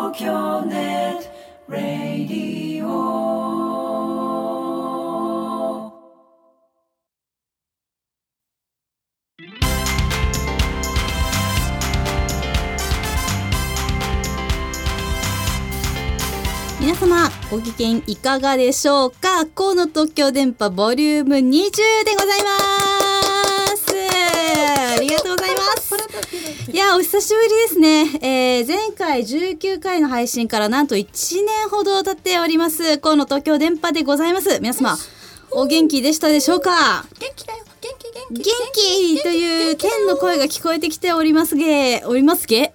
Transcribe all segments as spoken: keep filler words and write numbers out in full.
東京ネットラディオ。 皆様ご機嫌いかがでしょうか。河野東京電波ボリュームにじゅうでございます。ありがとうございます。いやお久しぶりですね、えー、前回じゅうきゅうかいの配信からなんといちねんほど経っております河野東京電波でございます。皆様お元気でしたでしょうか。 元気だよ元気元気元気という天の声が聞こえてきておりますげおりますげ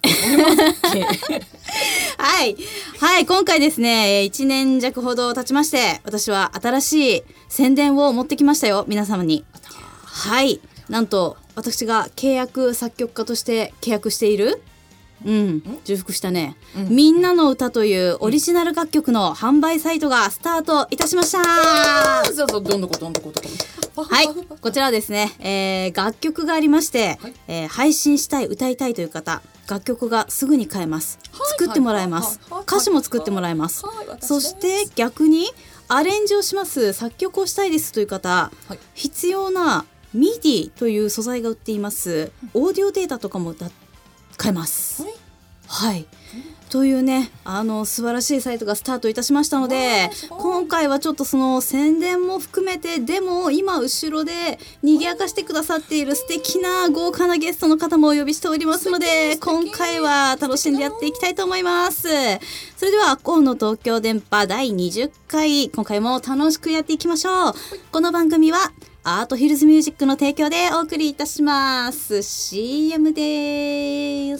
はいはい今回ですねいちねん弱ほど経ちまして私は新しい宣伝を持ってきましたよ皆様に。はいなんと私が契約作曲家として契約しているうん重複したね、うん、みんなの歌というオリジナル楽曲の販売サイトがスタートいたしました。 そうそうどんどこどんどこどんどこはいこちらはですね、えー、楽曲がありまして、はいえー、配信したい歌いたいという方楽曲がすぐに買えます、はい、作ってもらえます、はい、歌詞も作ってもらえます、はいはい、そして逆にアレンジをします作曲をしたいですという方、はい、必要なミディ という素材が売っていますオーディオデータとかもだ買えます、はい、はい、というねあの素晴らしいサイトがスタートいたしましたので今回はちょっとその宣伝も含めてでも今後ろで賑やかしてくださっている素敵な豪華なゲストの方もお呼びしておりますので今回は楽しんでやっていきたいと思います。それでは河野東京電波だいにじゅっかい今回も楽しくやっていきましょう。この番組はアートヒルズミュージックの提供でお送りいたします。 シーエム です。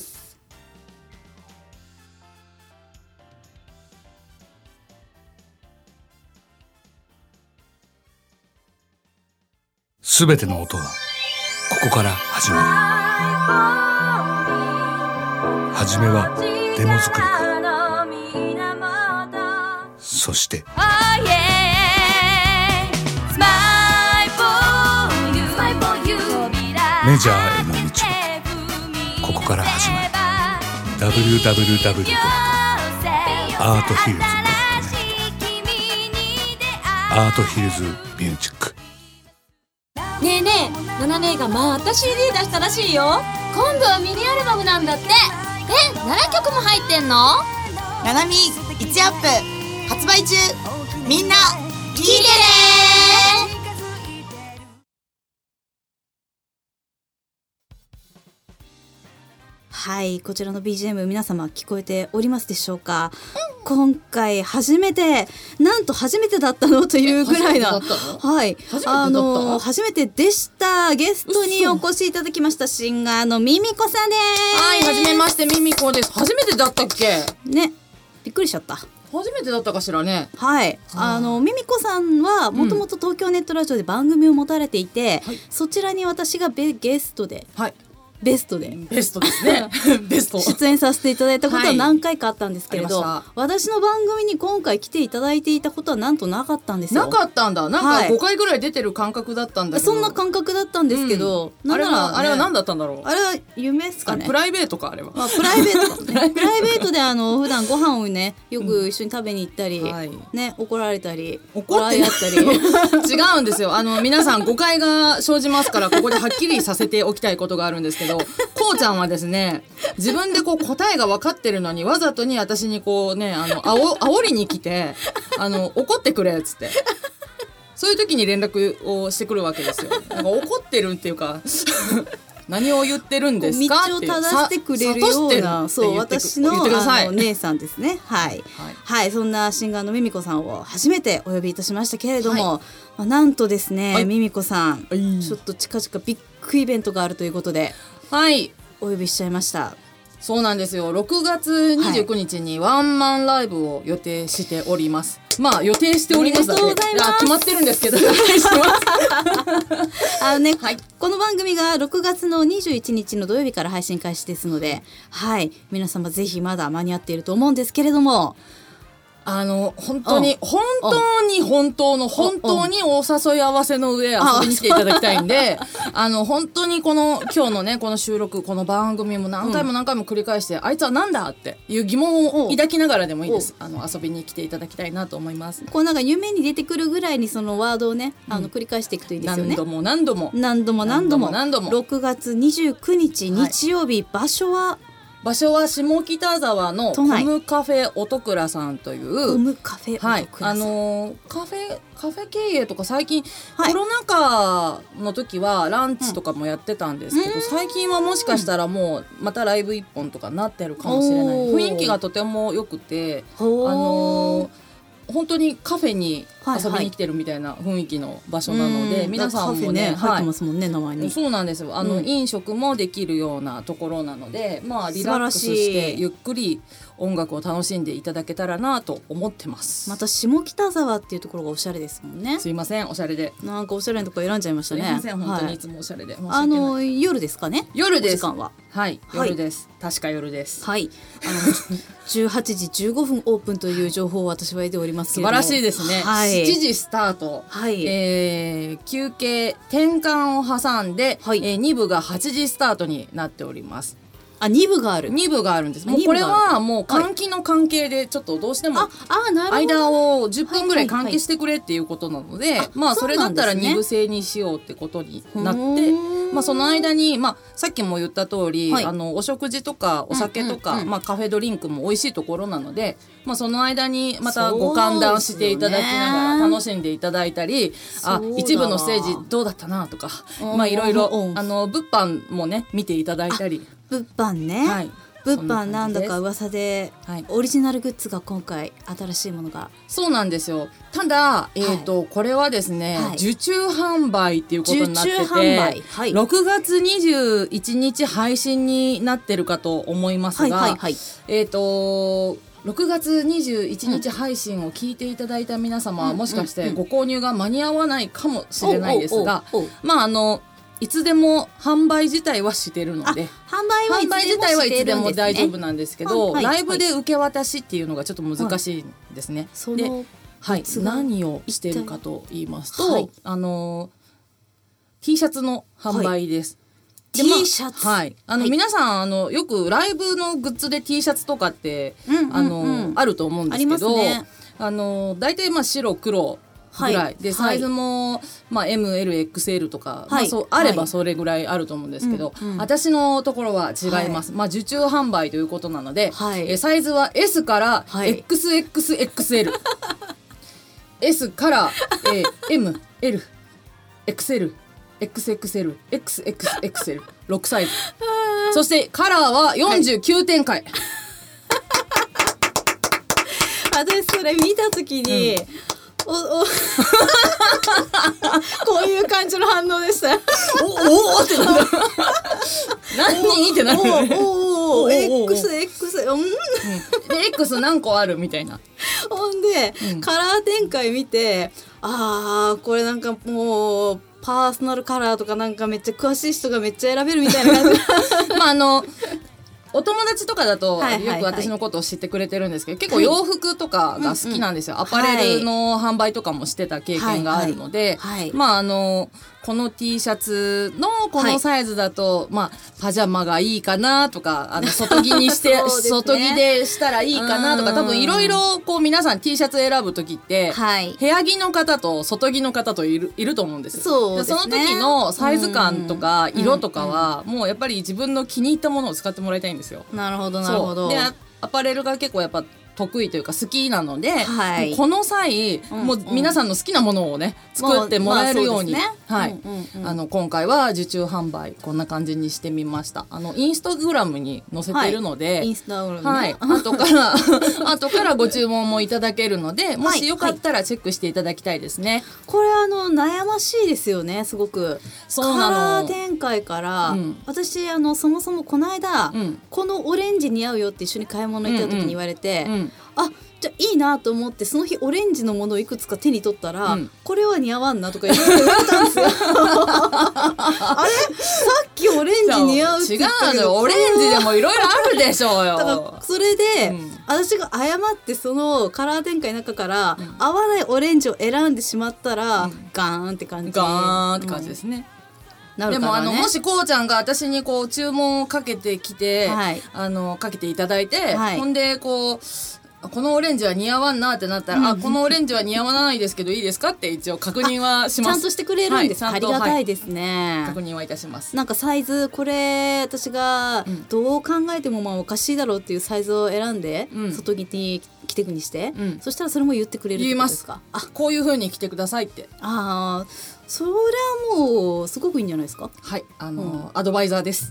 すべての音はここから始まる。はじめはデモ作りからそしてメジャーへの道もここから始まる。 ダブリューダブリューダブリュー ドットアートヒルズ ドットネット アートヒルズミュージック。 ねえねえ、ナナ姉がまた シーディー 出したらしいよ。今度はミニアルバムなんだって。え、ななきょくも入ってんの？ ナナミいちアップ発売中。みんな聞いてね。 はいこちらの ビージーエム 皆様聞こえておりますでしょうか、うん、今回初めてなんと初めてだったのというぐらいなはいあの初めてでしたゲストにお越しいただきましたシンガーのミミコさんです。 はいはじめましてミミコです。初めてだったっけねびっくりしちゃった。 初めてだったかしらね。 はいあのミミコさんはもともと東京ネットラジオで番組を持たれていて、うん、そちらに私がベゲストで、はいベストでベストですねベスト出演させていただいたことは何回かあったんですけれど、はい、私の番組に今回来ていただいていたことはなんとなかったんですよ。 なかったんだ。なんかごかいぐらい出てる感覚だったんだけど、 はい、そんな感覚だったんですけど、 うん、あれは、ね、あれは何だったんだろう。 あれは夢ですかね。 プライベートかあれは、 まあ、プライベート、ね、プライベートであの普段ご飯をねよく一緒に食べに行ったり、うんはいね、怒られたり怒られ合ったり違うんですよ。あの皆さん誤解が生じますからここではっきりさせておきたいことがあるんですけどこうちゃんはですね自分でこう答えが分かってるのにわざとに私にこうねあのあお煽りに来てあの怒ってくれっつってそういう時に連絡をしてくるわけですよ。なんか怒ってるっていうか何を言ってるんですかって道を正してくれるようなそう私 の, あの姉さんですね。はい、はいはい、そんなシンガーのミミコさんを初めてお呼びいたしましたけれども、はいまあ、なんとですね、はい、ミミコさん、はい、ちょっと近々ビッグイベントがあるということではいお呼びしちゃいました。 そうなんですよ。ろくがつにじゅうくにちにワンマンライブを予定しております、はい、まあ予定しておりますだって決まってるんですけどあのね、はい、この番組がろくがつのにじゅういちにちの土曜日から配信開始ですので、はい、皆様ぜひまだ間に合っていると思うんですけれどもあの本当に本当に本当の本当にお誘い合わせの上遊びに来ていただきたいんで、あの本当にこの今日のねこの収録この番組も何回も何回も繰り返して、うん、あいつはなんだっていう疑問を抱きながらでもいいです。あの遊びに来ていただきたいなと思います。 こうなんか夢に出てくるぐらいにそのワードをね、あの繰り返していくといいですよね。 何度も何度も何度も何度も何度もろくがつにじゅうくにち日曜日、はい、場所は場所は下北沢のコムカフェ音倉さんというコムカフェ音倉さん、はい、 あのー、カフェカフェ経営とか最近、はい、コロナ禍の時はランチとかもやってたんですけど、うん、最近はもしかしたらもうまたライブ一本とかなってるかもしれない。雰囲気がとても良くて、あのー本当にカフェに遊びに来てるみたいな雰囲気の場所なので、はいはい、皆さんもね、 ね、入ってますもんね、名前に。 そうなんですよ。あの、うん、飲食もできるようなところなので、まあリラックスしてゆっくり音楽を楽しんでいただけたらなと思ってます。 また下北沢っていうところがおしゃれですもんね。 すいません、おしゃれでなんかおしゃれなとこ選んじゃいましたね。 すいません、本当にいつもおしゃれで、はい、 あの夜ですかね。 夜です。 時間ははい、はい、夜です。確か夜です。 はい。あのじゅうはちじじゅうごふんオープンという情報を私は得ておりますけれども、 素晴らしいですね。はい、しちじスタート。はい。えー、休憩転換を挟んで、はい、えー、に部がはちじスタートになっております。 あ、に部がある。 に部があるんです。もうこれはもう換気の関係でちょっとどうしても間をじゅっぷんぐらい換気してくれっていうことなので、まあそれだったらに部制にしようってことになって、まあその間にまあさっきも言った通り、あのお食事とかお酒とかまあカフェドリンクも美味しいところなので、まあその間にまたご歓談していただきながら楽しんでいただいたり、あ、一部のステージどうだったなとか、まあいろいろあの物販もね見ていただいたり。 物販ね、はい、物販なんだか噂で、はい、オリジナルグッズが今回新しいものが。 そうなんですよ。ただ、えーとはい、これはですね、はい、受注販売っていうことになってて、受注販売、はい、ろくがつにじゅういちにち配信になってるかと思いますが、はいはいはい、えーとろくがつにじゅういちにち配信を聞いていただいた皆様は、うん、もしかしてご購入が間に合わないかもしれないですが、まああのいつでも販売自体はしてるので、 販売は販売自体はいつでも大丈夫なんですけど、はいはい、ライブで受け渡しっていうのがちょっと難しいんですね。はい、で、はい、何をしてるかと言いますと、はい、あの T シャツの販売です。 はい、T シャツ、 はい、あの、はい、皆さんあのよくライブのグッズで T シャツとかって、うんうんうん、あのあると思うんですけど、ね、あの大体まあ白黒ぐらい、はい、でサイズも、まあ、エムエルエックスエル とか、はいまあ、そうあればそれぐらいあると思うんですけど、はいうんうん、私のところは違います、はいまあ、受注販売ということなので、はい、えサイズは エス から エックスエックスエックスエル、はい、S から、えー、エムエルエックスエルエックスエックスエルエックスエックスエックスエルろくサイズそしてカラーはよんじゅうきゅうてんかい、 はい、私それ見た時に、うんおおこういう感じの反応でした。 おおおってなんだ。何ってなる。 おおお X X うん。で X 何個あるみたいな。 ほんで、うん、カラー展開見て、ああこれなんかもうパーソナルカラーとかなんかめっちゃ詳しい人がめっちゃ選べるみたいな感じ。 まああの。お友達とかだとよく私のことを知ってくれてるんですけど、結構洋服とかが好きなんですよ、はい、アパレルの販売とかもしてた経験があるので、はいはいはい、まああのこの T シャツのこのサイズだと、はい、まあパジャマがいいかなとか、あの外着にして、ね、外着でしたらいいかなとか、多分いろいろこう皆さん T シャツ選ぶ時って、はい、部屋着の方と外着の方といるいると思うんですよ。 そうですね、 その時のサイズ感とか色とかは、もうやっぱり自分の気に入ったものを使ってもらいたいんですよ。 なるほどなるほど。 でアパレルが結構やっぱ得意というか好きなので、はい、この際、うんうん、もう皆さんの好きなものをね作ってもらえるように、はい、あの今回は受注販売こんな感じにしてみました。あのインスタグラムに載せているので、 はい、インスタグラム、ね、 はい、後から後からご注文もいただけるので、もしよかったらチェックしていただきたいですね。はいはい、 これあの悩ましいですよね、すごく。そうなの。カラー展開から、うん、私あのそもそもこの間、うん、このオレンジ似合うよって一緒に買い物行った時に言われて、うんうん、あじゃあいいなと思ってその日オレンジのものをいくつか手に取ったら、うん、これは似合わんなとか言って言われたんですよ。あれさっきオレンジ似合うって言ったけど、 違うよ、オレンジでもいろいろあるでしょうよ。 だからそれで、うん私が誤ってそのカラー展開の中から、うん、合わないオレンジを選んでしまったら、うん、ガーンって感じガーンって感じですね、 うん、なるからね、 でもあのもしこうちゃんが私にこう注文をかけてきて、はい、あのかけていただいて、はい、ほんでこうこのオレンジは似合わんなってなったら、うん、あこのオレンジは似合わないですけどいいですかって一応確認はします。 ちゃんとしてくれるんです、はい、ありがたいですね、 はい、確認はいたします。 なんかサイズこれ私がどう考えてもまあおかしいだろうっていうサイズを選んで、うん、外着に着てくにして、うん、そしたらそれも言ってくれるってことですか。 言います。あこういう風に着てくださいって。 ああそれはもうすごくいいんじゃないですか。 はいあのーうん、アドバイザーです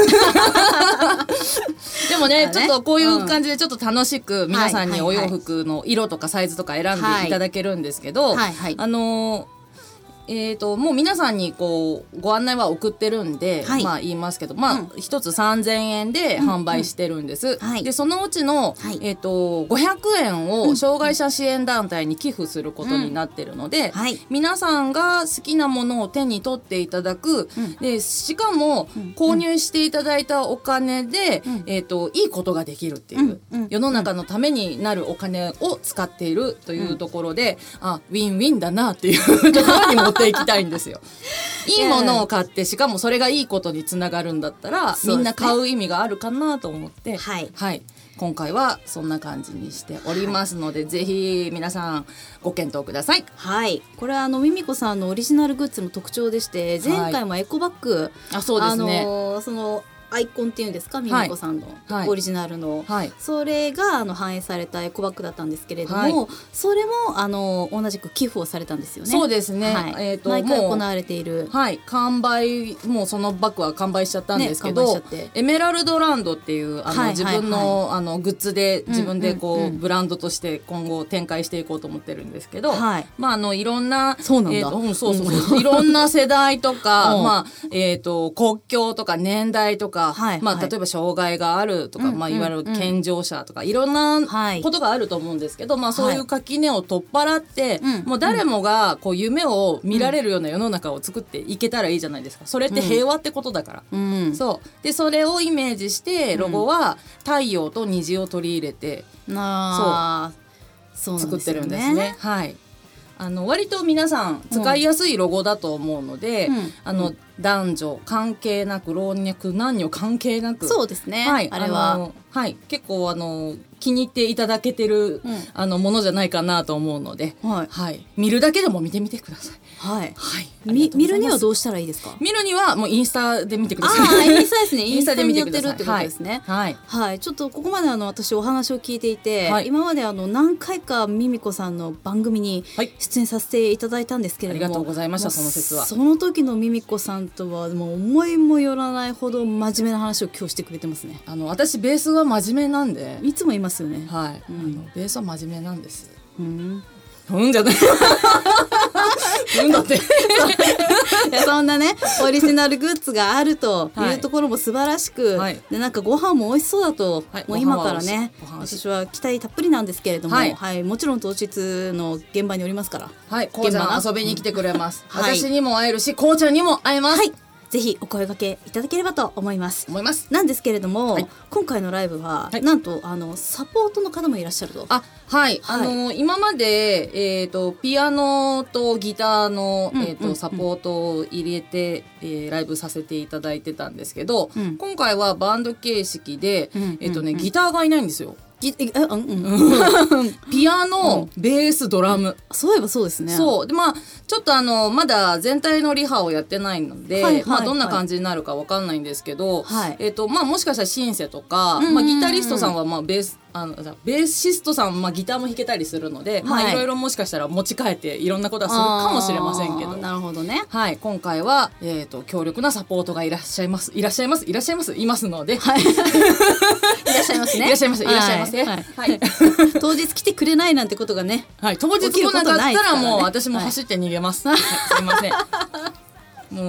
でも ね, ねちょっとこういう感じでちょっと楽しく皆さんにお洋服の色とかサイズとか選んでいただけるんですけど、はいはいはい、あのーえー、ともう皆さんにこうご案内は送ってるんで、はい、まあ言いますけど、まあうん、ひとつさんぜんえんで販売してるんです、うんうんはい、でそのうちの、はいえー、とごひゃくえんを障害者支援団体に寄付することになってるので、うんはい、皆さんが好きなものを手に取っていただく、うん、でしかも購入していただいたお金で、うんえー、といいことができるっていう、うん、世の中のためになるお金を使っているというところで、うん、あウィンウィンだなっていうところにもっていきたいんですよいいものを買ってしかもそれがいいことにつながるんだったら、ね、みんな買う意味があるかなと思って、はいはい、今回はそんな感じにしておりますので、はい、ぜひ皆さんご検討ください。 はいこれはあのミミコさんのオリジナルグッズも特徴でして前回もエコバッグ、はい、 あそうですね、 あのー、そのアイコンっていうんですかミミコさんの、はい、オリジナルの、はい、それがあの反映されたエコバッグだったんですけれども、はい、それもあの同じく寄付をされたんですよね。 そうですね、 はいえー、と毎回行われている、 はい、完売もうそのバッグは完売しちゃったんですけど、ね、エメラルドランドっていうあの、はい、自分の、はいはい、あのグッズで自分でこう、うんうんうん、ブランドとして今後展開していこうと思ってるんですけど、はいまあ、あのいろんなそうなんだ、 えーとうん、そうそうそういろんな世代とか、まあえー、と国境とか年代とか、はいまあ、例えば障害があるとか、うんまあ、いわゆる健常者とか、うん、いろんなことがあると思うんですけど、はいまあ、そういう垣根を取っ払って、はい、もう誰もがこう夢を見られるような世の中を作っていけたらいいじゃないですか。それって平和ってことだから、うん、そうでそれをイメージしてロゴは太陽と虹を取り入れて、うん、そう作ってるんですね。はい、あの割と皆さん使いやすいロゴだと思うので、うん、あの、うん男女関係なく老若男女関係なくそうですね、 はい、 あれはあの、はい、結構あの気に入っていただけてる、うん、あのものじゃないかなと思うので、はいはい、見るだけでも見てみてください。 はいはい、見るにはどうしたらいいですか。 見るにはもうインスタで見てください。 あインスタですねインスタで見てください。インスタでやってるってことですね。はい、はい、ちょっとここまであの私お話を聞いていて、はい、今まであの何回かミミコさんの番組に出演させていただいたんですけれども、 はい、ありがとうございました。その説はその時のミミコさんとはもう思いもよらないほど真面目な話を今日してくれてますね。 あの私ベースは真面目なんでいつも言いますよね。 はい、うん、あのベースは真面目なんです。 うんうんじゃないうんだっていやそんなねオリジナルグッズがあるというところも素晴らしく、はい、でなんかご飯も美味しそうだと、はい、もう今からね私は期待たっぷりなんですけれども、はいはい、もちろん当日の現場におりますから、 はい、こうちゃん遊びに来てくれます、うん、私にも会えるしこうちゃんにも会えます、 はいぜひお声掛けいただければと思います思いますなんですけれども、はい、今回のライブは、はい、なんとあのサポートの方もいらっしゃると。 あはい、はい、あの今まで、えー、とピアノとギターの、うんえーとうん、サポートを入れて、えー、ライブさせていただいてたんですけど、うん、今回はバンド形式で、うんえーとね、ギターがいないんですよ。ピアノ、うん、ベース、ドラム。 そういえばそうですね。 そうでまあちょっとあのまだ全体のリハをやってないので、はいはいまあ、どんな感じになるかわかんないんですけど、はいえーとまあ、もしかしたらシンセとか、まあ、ギタリストさんはまあベースあのベーシストさん、まあ、ギターも弾けたりするので、はいまあ、いろいろもしかしたら持ち帰っていろんなことはするかもしれませんけど。 なるほどね、 はい、今回は、えーと、強力なサポートがいらっしゃいますいらっしゃいますいらっしゃいますいますので、はい、いらっしゃいますねいらっしゃいますいらっしゃいますね、はいはい、 当日来てくれないなんてことがね、 はい、当日来なかったらもう私も走って逃げます、はい、すいませんもう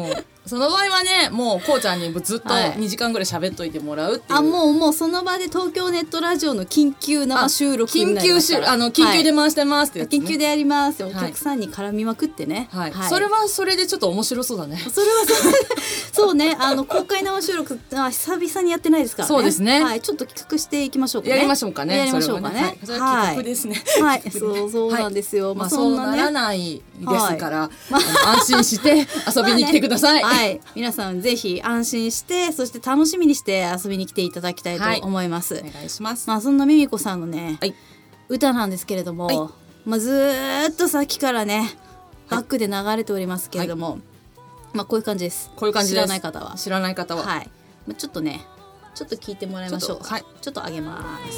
その場合はねもうこうちゃんにずっとはいにじかんぐらい喋っといてもらうっていう、 あもうもうその場で東京ネットラジオの緊急生収録に緊なりま急すから収あの緊急で回してますってやつ、ね緊急でやりますおはい客さんに絡みまくってね、 はいそれはそれでちょっと面白そうだね。 それはそれそうねあの公開生収録あ久々にやってないですからね。 そうですねはいちょっと企画していきましょうかね。 やりましょうかね。 やりましょうかね。 それははいそれは企画ですね。 はい、はい、そうそうなんですよ。 まあそそうんならなね。 ないですから、あの安心して遊びに来てください。 まあねはい、皆さんぜひ安心してそして楽しみにして遊びに来ていただきたいと思います。 お願いします。 まあそんなミミコさんのね、 はい歌なんですけれども、 はいまあずーっとさっきからねバックで流れておりますけれども、まあこういう感じです。 こういう感じです。 知らない方は。 知らない方は、 はい。まあちょっとね、ちょっと聞いてもらいましょう。 ちょっとはいちょっと上げます。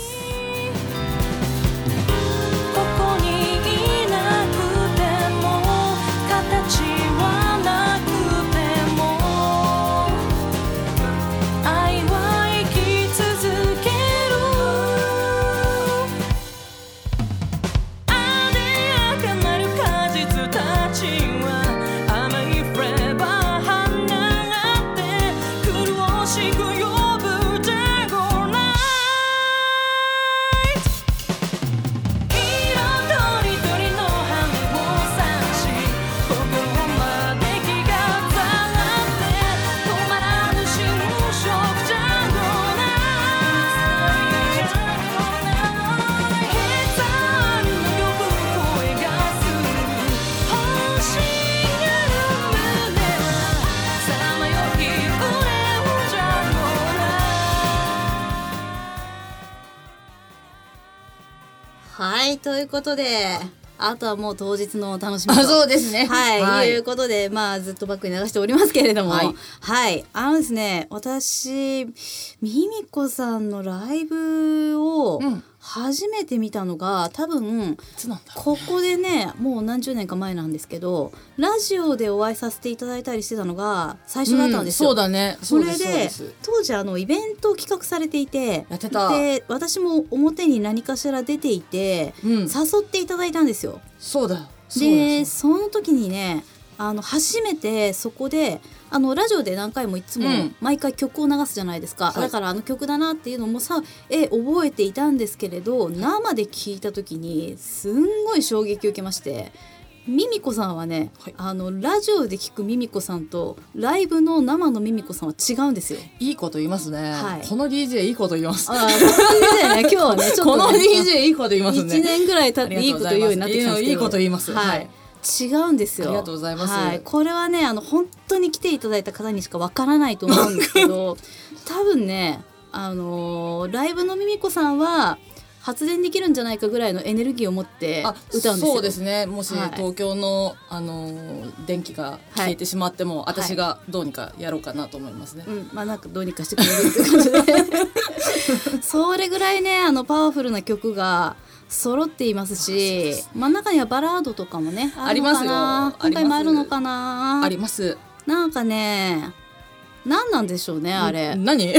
ここにいなくても形はなくても愛は生き続けるあでやかなる果実たちは甘いフレーバー放って苦しく呼ぶジャゴナイト色とりどりの羽を刺し心まで気がざらって止まらぬ侵食ジャゴナイト刻みの呼ぶ声がする欲しがる胸はさまよき暮れをジャゴナはい、ということで、あとはもう当日のお楽しみと。 あそうですね。 はい、、 はいい。 うことで、まあずっとバックに流しておりますけれども、ははいい、 あのですね、私ミミコさんのライブをうん初めて見たのが、多分いつなんだろうここでね、もう何十年か前なんですけど、ラジオでお会いさせていただいたりしてたのが最初だったんですよ。 うんそうだね。 それうですそうでです当時あのイベントを企画されていて、 やってたで私も表に何かしら出ていて、 うん誘っていただいたんですよ。 そうだ。そうだでその時にね、あの初めてそこであのラジオで何回もいつもうん毎回曲を流すじゃないですか、 はいだからあの曲だなっていうのもさえ覚えていたんですけれど、生で聞いた時にすんごい衝撃を受けまして、ミミコさんはね、 はいあのラジオで聞くミミコさんとライブの生のミミコさんは違うんですよ。 いいこと言いますね。 はいこの ディージェー いいこと言います。 あー、本当にね、今日はね、ちょっと、ね、 この ディージェー いいこと言いますね。 いちねんぐらい経っていいこと言うようになってきたんですけど、 いいこと言います。 はい、 はい違うんですよ。 ありがとうございますはい、これはね、あの本当に来ていただいた方にしかわからないと思うんですけど、多分ね、あのーライブのミミコさんは発電できるんじゃないかぐらいのエネルギーを持ってあ歌うんですよ。 そうですね。もしはい東京の、あのー電気が消えてしまっても、私がどうにかやろうかなと思いますね。 うん、まあなんかどうにかしてくれるっていう感じでそれぐらいね、あのパワフルな曲が揃っていますし、まあ中にはバラードとかもねあるのかな、 ありますよ今回もあるのかな、 あります。 なんかね、何なんでしょうね、あれ。 何？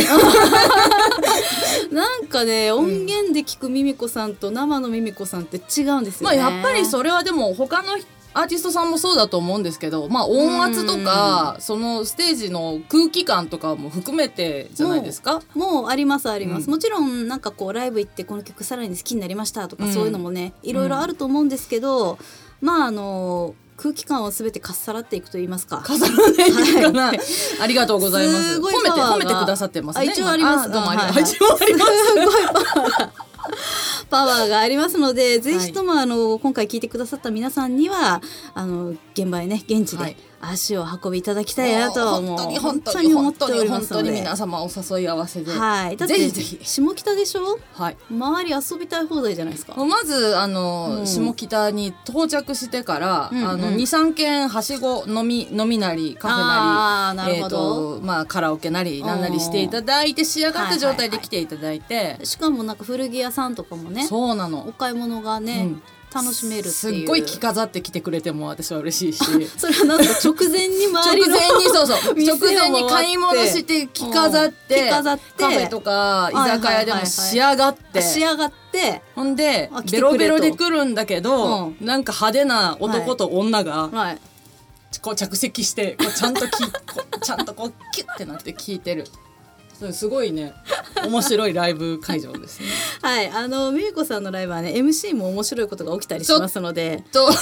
なんかね、音源で聞くミミコさんと生のミミコさんって違うんですよまあね。 やっぱりそれはでも他のアーティストさんもそうだと思うんですけど、まあ音圧とかそのステージの空気感とかも含めてじゃないですか。 もうありますあります、 うんもちろんなんかこうライブ行ってこの曲さらに好きになりましたとか、 うんそういうのもねいろいろあると思うんですけど、まああの空気感をすべてかっさらっていくと言いますか。 重ねていくかな。ありがとうございます。 すごい褒めてパワーが褒めてくださってますね。 あ一応あります。 今どうもありはいがとう。一応あります。 すごいパワーがパワーがありますので、ぜひともあの今回聞いてくださった皆さんにはあの現場へね現地ではい足を運びいただきたいなと、 本もう当に本当本に思っており本当に本ますので。 当に皆様お誘い合わせで、 はい。だってぜひぜひ。 下北でしょ。 はい。 周り遊びたい放題じゃないですか。 まずあの、 うん下北に到着してから、 うんうんあのにさんけんはしご飲み飲みなりカフェなりあーなるほどえーとまあカラオケなりなんなりしていただいて仕上がった状態で来ていただいて、 しかもなんか古着屋さんとかもね、 そうなのお。買い物がね、 うん楽しめるっていう。 すっごい着飾ってきてくれても私は嬉しいし。 それはなんか直前に周りの直前にそうそう店を直前に買い物して着飾って着飾ってカフェとか居酒屋ではいはいはいはいも仕上がって、 仕上がって、 ほんであ来てくれとベロベロで来るんだけど、 うなんか派手な男と女がはい。 こう着席してこうちゃんときこうちゃんとこうキュッてなって聞いてる。そうすごいね面白いライブ会場ですね。 はい、あのミミコさんのライブはね エムシー も面白いことが起きたりしますので、 と、 はい、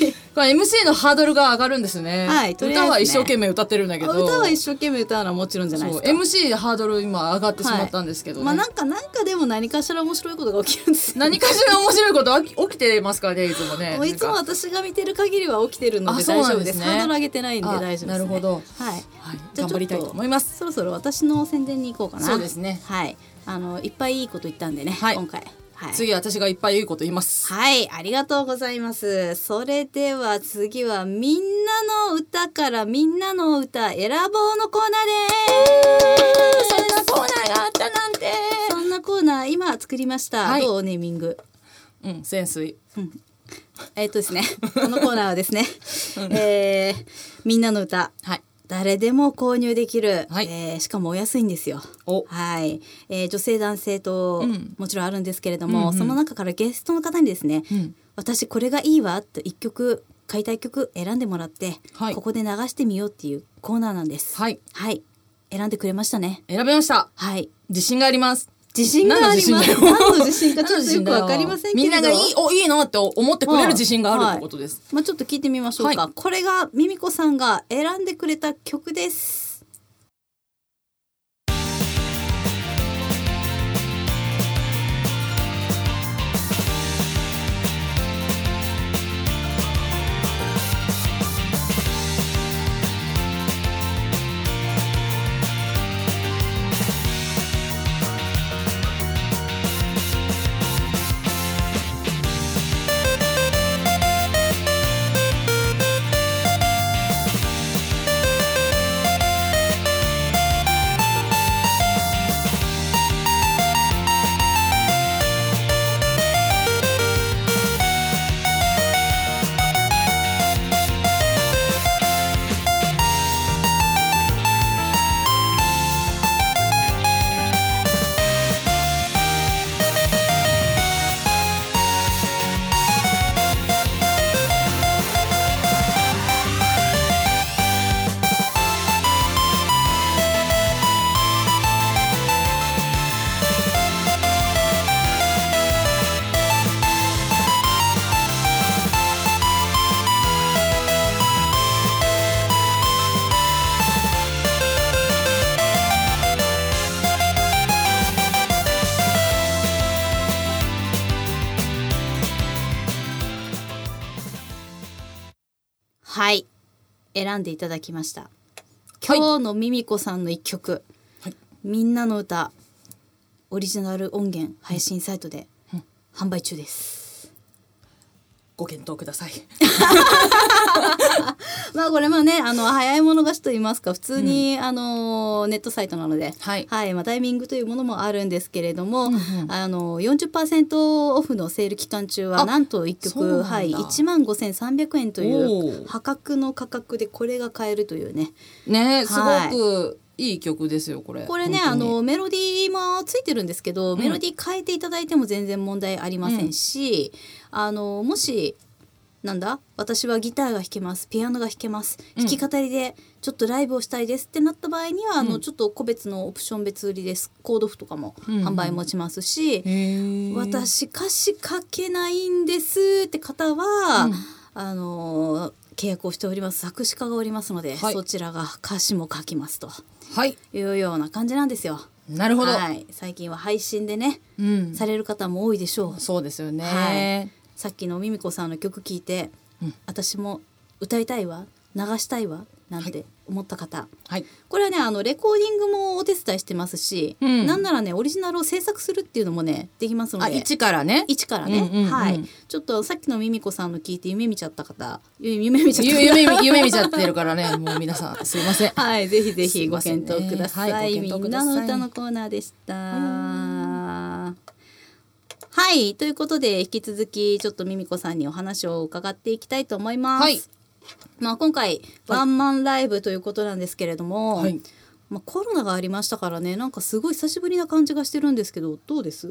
これ エムシー のハードルが上がるんですね。 はい、とりあえずね歌は一生懸命歌ってるんだけど、 歌は一生懸命歌うのはもちろんじゃないですか。 そう エムシー ハードル今上がってしまったんですけどね、 まあなんかなんかでも何かしら面白いことが起きるんですよ。 何かしら面白いこと起き起きてますからねいつもね。 もういつもなんか私が見てる限りは起きてるのであそう大丈夫です。 なんですねハードル上げてないんで大丈夫です、ね。 あなるほど、 はい。 はい、 じゃあ頑張りたいと思います。 そろそろ私の宣伝に行こうかな。 そうですね。 はい。あのいっぱいいいこと言ったんでね、 はい今回。はい。 次私がいっぱいいいこと言います。 はい、ありがとうございます。それでは次はみんなの歌からみんなの歌選ぼうのコーナーです。 そんなコーナーがあったなんて。 そんなコーナー今作りました。 はいどうネーミング。 うん潜水。 えーっとですね、このコーナーはですね、えー、みんなの歌。 はい。 誰でも購入できる、 はいえーしかもお安いんですよ。 おはい、えー女性男性と、 うんもちろんあるんですけれども、 うんうんその中からゲストの方にですね、 うん私これがいいわと一曲買いたい曲選んでもらって、 はいここで流してみようっていうコーナーなんです。 はいはい、選んでくれましたね。 選びました。 はい、 自信があります。 自信があります。 何の自信だよ何の自信かちょっとよくわかりませんけれど、 みんながいいおいいのって思ってくれる自信があるってことです。 まあちょっと聞いてみましょうか。 はいこれがミミコさんが選んでくれた曲です。はい、選んでいただきました。今日のミミコさんの一曲、 はいみんなの歌オリジナル音源配信サイトで販売中です。 ご検討ください。 まあこれもねあの早い者勝ちと言いますか普通に、あのネットサイトなので、 はいまあ、タイミングというものもあるんですけれども、 うんうんあの よんじゅっパーセント オフのセール期間中はあなんといっそうなんだきょく、はい、いちまんごせんさんびゃくえんといおうー破格の価格でこれが買えるというね。 ねすごはいくいい曲ですよこれ。 これねあ本当にのメロディーもついてるんですけど、 んメロディー変えていただいても全然問題ありませんし、あのもしなんだ私はギターが弾けますピアノが弾けますうん弾き語りでちょっとライブをしたいですってなった場合には、あうんのちょっと個別のオプション別売りですコード譜とかもうんうん販売持ちますし、 へー私歌詞書けないんですって方は、 うんあの契約をしております作詞家がおりますので、 はいそちらが歌詞も書きますとはいいうような感じなんですよ。 なるほど、 はい、最近は配信でね、 うん、 される方も多いでしょう。 そうですよね、 はいさっきのミミコさんの曲聴いて、 うん私も歌いたいわ流したいわなんて思った方、 はいこれはねあのレコーディングもお手伝いしてますし、 うんなんならねオリジナルを制作するっていうのもねできますのあで一からね一からね、 うんうんうんはいちょっとさっきのミミコさんの聞いて夢見ちゃった方ゆ夢見ちゃったゆ夢見夢見ちゃってるからねもう皆さんすいません。 はい、ぜひぜひごすいませんね検討ください。 はいご検討くださいみんなの歌のコーナーでした。はい、ということで引き続きちょっとミミコさんにお話を伺っていきたいと思います。 はいまあ今回ワンマンライブということなんですけれども、 はいまあコロナがありましたからね、なんかすごい久しぶりな感じがしてるんですけど、どうです？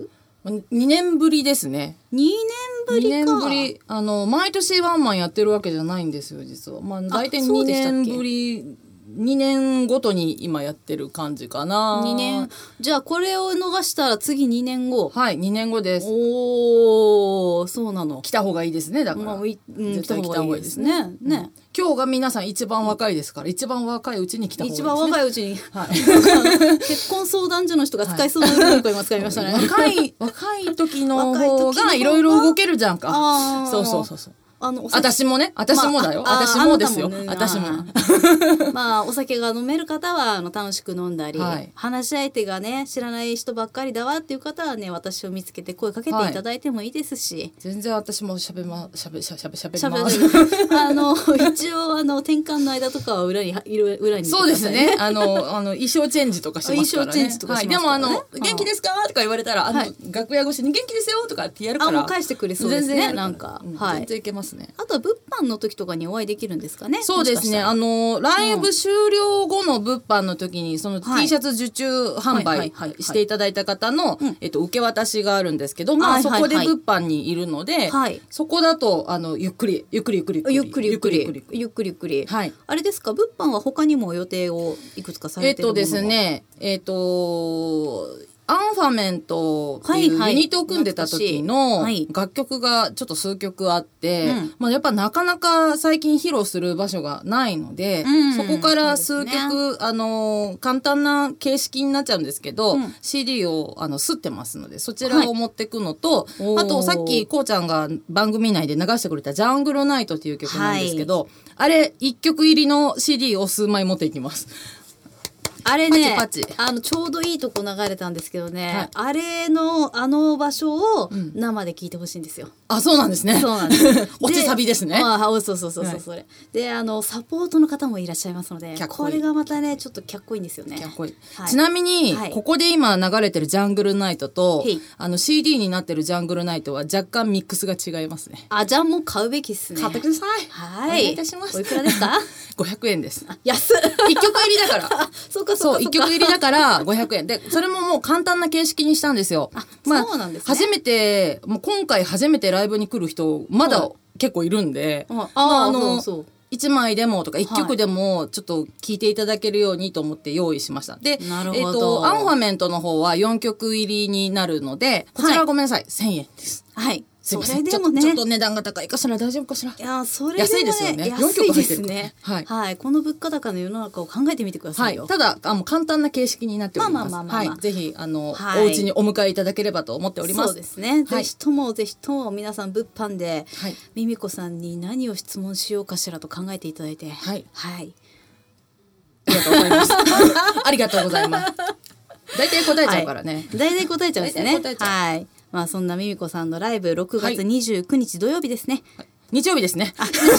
にねんぶりですね。 にねんぶりか。 にねんぶり、あの毎年ワンマンやってるわけじゃないんですよ実は。まあ大体2 そうでしたっけ年ぶりにねんごとに今やってる感じかな。 にねん。じゃあこれを逃したら次にねんご。 はいにねんごです。 おー、そうなの。 来た方がいいですねだから。 まあいうん絶対来た方がいいですね。 来た方がいいですね。ね。 今日が皆さん一番若いですから、一番若いうちに来た方がいいですね。 一番若いうちに、 はい結婚相談所の人が使いそうな能力を今使いましたね。 若い若い時の若い時の方が方がいろいろ動けるじゃんか。 あーそうそうそうそう。 あのお酒私もね、私もだよ。 まああ私もですよ。 あなたもね私も。 まあお酒が飲める方はあの楽しく飲んだり、 はい話し相手がね知らない人ばっかりだわっていう方はね私を見つけて声かけていただいてもいいですし、 全然私もしゃべましゃべしゃべしゃべしゃべしゃべります。 あの一応あの転換の間とかは裏にいる裏にいてそうですくださいね。あのあの衣装チェンジとかしてますからね。 衣装チェンジとかしますからねはい、でもあの元気ですかとか言われたらあの、 はい楽屋越しに元気ですよとかってやるから。 あもう返してくれそうですね全然やるなんかうんはい全然いけますね。 あとは物販の時とかにお会いできるんですかね。 そうですね。あのライブ終了後の物販の時にそのはい T シャツ受注販はいはい売はいはいしていただいた方のうんえっと受け渡しがあるんですけど、まあそはいはいはいこで物販にいるのではい、 そこだとあのゆっくりゆっくりゆっくりゆっくりゆっくりゆっくりゆっくりゆっくりはい。 あれですか物販は他にも予定をいくつかされてるものがえっとですねえっとアンファメントっていうユはいはいニットを組んでた時の懐かしいはい楽曲がちょっと数曲あって、 うんまあ、やっぱなかなか最近披露する場所がないので、 うんそこから数そうですね曲、あの簡単な形式になっちゃうんですけど、 うんシーディー をあの吸ってますのでそちらを持っていくのと、 おーあとさっきこうちゃんが番組内で流してくれた「ジャングルナイト」っていう曲なんですけど、あれいっきょく入りの シーディー を数枚持っていきます。 あれねパチパチあのちょうどいいとこ流れたんですけどね、 はいあれのあの場所をん生で聞いてほしいんですよ。 あ、そうなんですね。 そうなんです落ちサビですね。 ああそうそうそうそうはいそれであのサポートの方もいらっしゃいますのでかっこいいこれがまたねちょっとかっこいいんですよね。 かっこいい。 はいちなみに、 はいここで今流れてるジャングルナイトとへいあの シーディー になってるジャングルナイトは若干ミックスが違いますね。 あじゃあもう買うべきっすね。 買ってください。 はいお願いいたします。 おいくらですか？ ごひゃくえんです。 安っ一曲入りだから。 そうかそそうう、一かそうか曲入りだからごひゃくえんで、それももう簡単な形式にしたんですよ。 そうなんですね初めて、もう今回初めてライブに来る人まだ結構いるんで、 うんあまあああのそうそういちまいでもとかいっきょくでもちょっと聴いていただけるようにと思って用意しました。で、 なるほどえっとアンファメントの方はよんきょく入りになるので、こちらはごめんなさい、せんえんです。 はいそすいませんれでもねちょっとちょっと値段が高いかしら、大丈夫かしら。 いやそれでも、ね、 安いですよねよん安いで曲入ってるすね。 はいはい、この物価高の世の中を考えてみてくださはいい、 よ。 ただあの簡単な形式になっております。 まあまあまあまあまあはい、ぜひあの、 はいお家にお迎えいただければと思っております。 そうですね。 はいぜひともぜひとも皆さん物販で、 はいミミコさんに何を質問しようかしらと考えていただいて、 はいはい、 ありがとうございます。ありがとうございます。大体答えちゃうからね。 はい大体答えちゃうんですよね。 大体答えちゃうはい。まあそんなミミコさんのライブろくがつにじゅうくにち土曜日ですね。 日曜日ですね。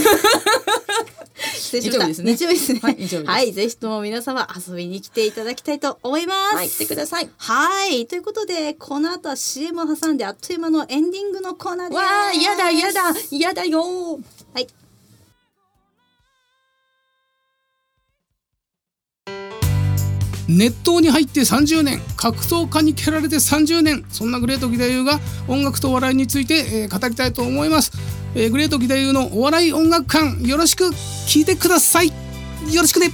失礼しました日曜日ですね日曜日ですね。 はい日曜日ですはい、ぜひとも皆様遊びに来ていただきたいと思います。 はい、来てください。 はい、ということでこの後は シーエム を挟んであっという間のエンディングのコーナーです。 わあ、やだやだやだよー。 はい。 熱湯に入ってさんじゅうねん、格闘家に蹴られてさんじゅうねん、そんなグレート義太夫が音楽とお笑いについて、えー語りたいと思います、えーグレート義太夫のお笑い音楽館、よろしく聞いてください。よろしくね。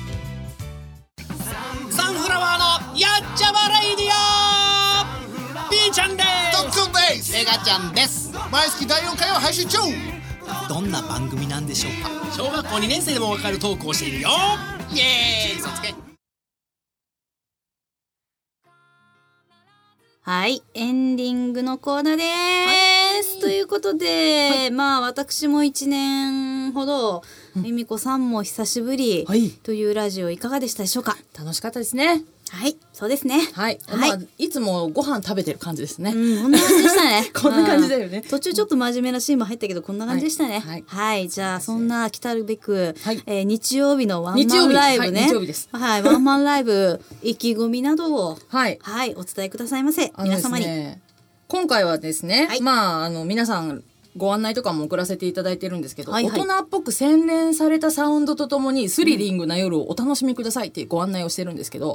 サンフラワーのやっちゃまレイディオ、ピーちゃんですドックンです。 メガちゃんです。 毎月だいよんかいを配信中。 どんな番組なんでしょうか。小学校にねん生でもわかるトークをしているよ。イエーイ、嘘つけ。 はい、エンディングのコーナーです。ということで、まあ私もいちねんほど、ミミコさんも久しぶりはいというラジオいかがでしたでしょうか。 楽しかったですね。 はい、そうですね。 はい。 はいまあいつもご飯食べてる感じですね。 うん、こんな感じでしたね。 こんな感じだよねうん途中ちょっと真面目なシーンも入ったけど、こんな感じでしたね。 はいはい、じゃあそんな来たるべく、 はいえー日曜日のワンマン日曜日ライブね。 はい日曜日ですはい、ワンマンライブ意気込みなどをはい。 はいお伝えくださいませ。 あのです皆様に。 ね、今回はですね、 はいまああの皆さんご案内とかも送らせていただいてるんですけど、 はいはい大人っぽく洗練されたサウンドとともにスリリングな夜をお楽しみくださいっていうご案内をしてるんですけど、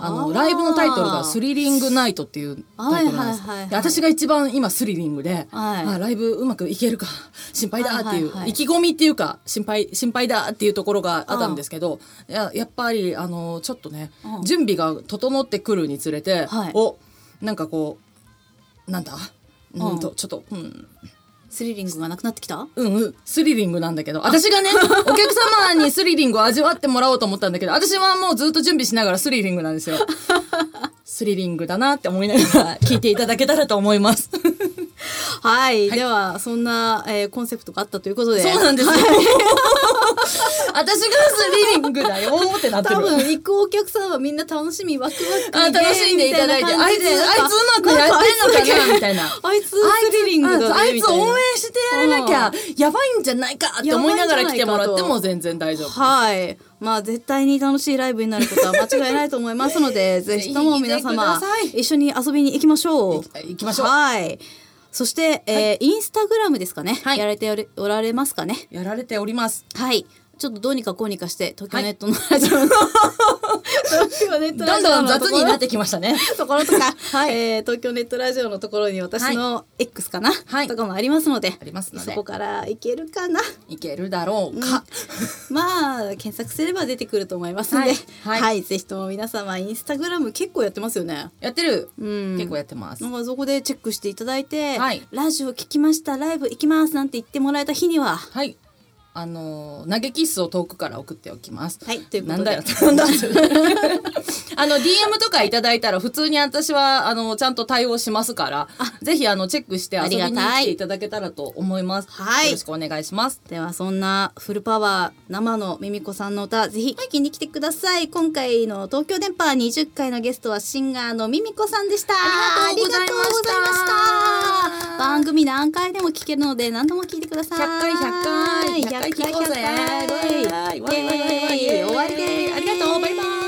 あのライブのタイトルがスリリングナイトっていうタイトルなんです、 はいはいはいはい、 で私が一番今スリリングで、 はい、 あライブうまくいけるか心配だっていう、 はいはいはい、 意気込みっていうか心配心配だっていうところがあったんですけど、いややっぱりあのちょっとね、うん、準備が整ってくるにつれて、はい、おなんかこうなんだ、うん、うんとちょっと、うん、 スリリングがなくなってきた？ うんうん、スリリングなんだけど、私がねお客様にスリリングを味わってもらおうと思ったんだけど、私はもうずっと準備しながらスリリングなんですよスリリングだなって思いながら聞いていただけたらと思いますはい、 はい、 ではそんな、えー、コンセプトがあったということで、 そうなんですよ、はい、私がスリリングだよってなってる。 多分行くお客さんはみんな楽しみワクワクあ楽しんでいただいて、あいつあいつうまくやってんのかなみたいな、 あいつスリリングだねみたいな、 あいつ応援してやらなきゃやばいんじゃないかって思いながら来てもらっても全然大丈夫。 はい、まあ絶対に楽しいライブになることは間違いないと思いますのでぜひとも皆様一緒に遊びに行きましょう。 行きましょう。 はい。そして、えーはい、インスタグラムですかね、はい、やられておられますかね。 やられております。 はい。ちょっとどうにかこうにかして東京ネットのラジオの、はい、東京ネットラジオのどんどん雑になってきましたねところとか、はいえー、東京ネットラジオのところに私の X かな、はい、とかもありますので、 ありますのでそこからいけるかな。 いけるだろうか、 うん、まあ検索すれば出てくると思いますので、はいはいはい、ぜひとも皆様インスタグラム結構やってますよね。 やってる、 うん、 結構やってます。 なんかそこでチェックしていただいて、 はい、 ラジオ聞きましたライブ行きますなんて言ってもらえた日には、 はいあの投げキッスを遠くから送っておきます。 はい、ということで。 なんだよ。なんだあの ディーエム とかいただいたら普通に私はあのちゃんと対応しますから、ぜひあのチェックして遊びに来ていただけたらと思います。はい、よろしくお願いします。 ではそんなフルパワー生のミミコさんの歌ぜひ聴きに来てください。今回の東京電波にじゅっかいのゲストはシンガーのミミコさんでした。 ありがとうございました。 した番組何回でも聴けるので何度も聴いてください。 ひゃっかいひゃっかいひゃっかい聞こうぜ。 終わりです。ありがとう。バイバイ。